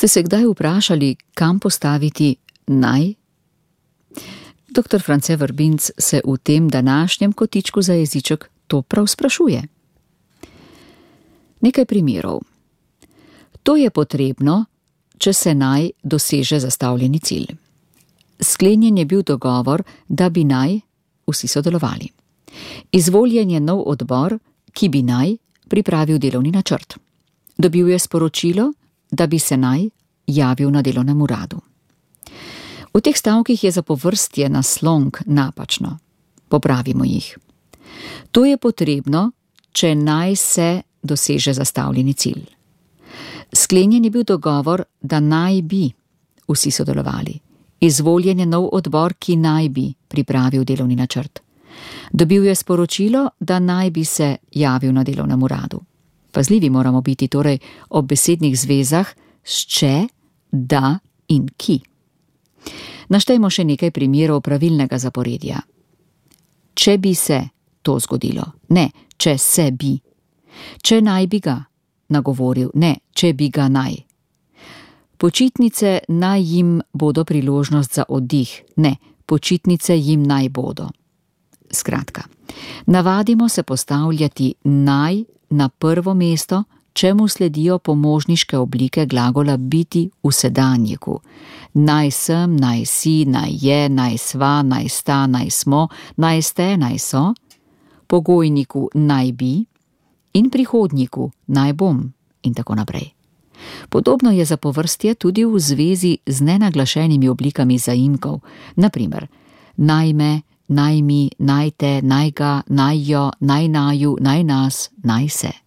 Ste se kdaj vprašali, kam postaviti naj? Dr. France Vrbinc se v tem današnjem kotičku za jeziček to prav sprašuje. Nekaj primerov. To je potrebno, če se naj doseže zastavljeni cilj. Sklenjen je bil dogovor, da bi naj vsi sodelovali. Izvoljen je nov odbor, ki bi naj pripravil delovni načrt. Dobil je sporočilo, da bi se naj javil na delovnem uradu. V teh stavkih je zapovrstje naslonk napačno. Popravimo jih. To je potrebno, če naj se doseže zastavljeni cilj. Sklenjen je bil dogovor, da naj bi vsi sodelovali. Izvoljen je nov odbor, ki naj bi pripravil delovni načrt. Dobil je sporočilo, da naj bi se javil na delovnem uradu. Pazljivi moramo biti torej ob besednih zvezah s če, da in ki. Naštejmo še nekaj primerov pravilnega zaporedja. Če bi se to zgodilo, ne, če se bi. Če naj bi ga nagovoril, ne, če bi ga naj. Počitnice naj jim bodo priložnost za oddih, ne, počitnice jim naj bodo. Skratka, navadimo se postavljati naj na prvo mesto, čemu sledijo pomožniške oblike glagola biti v sedanjiku. Naj sem, naj si, naj je, naj sva, naj sta, naj smo, naj ste, naj so, pogojniku naj bi in prihodnjiku naj bom in tako naprej. Podobno je zapovrstje tudi v zvezi z nenaglašenimi oblikami zaimkov, na primer naj me, naj mi, naj te, naj ga, naj jo, naj naju, naj nas, naj se.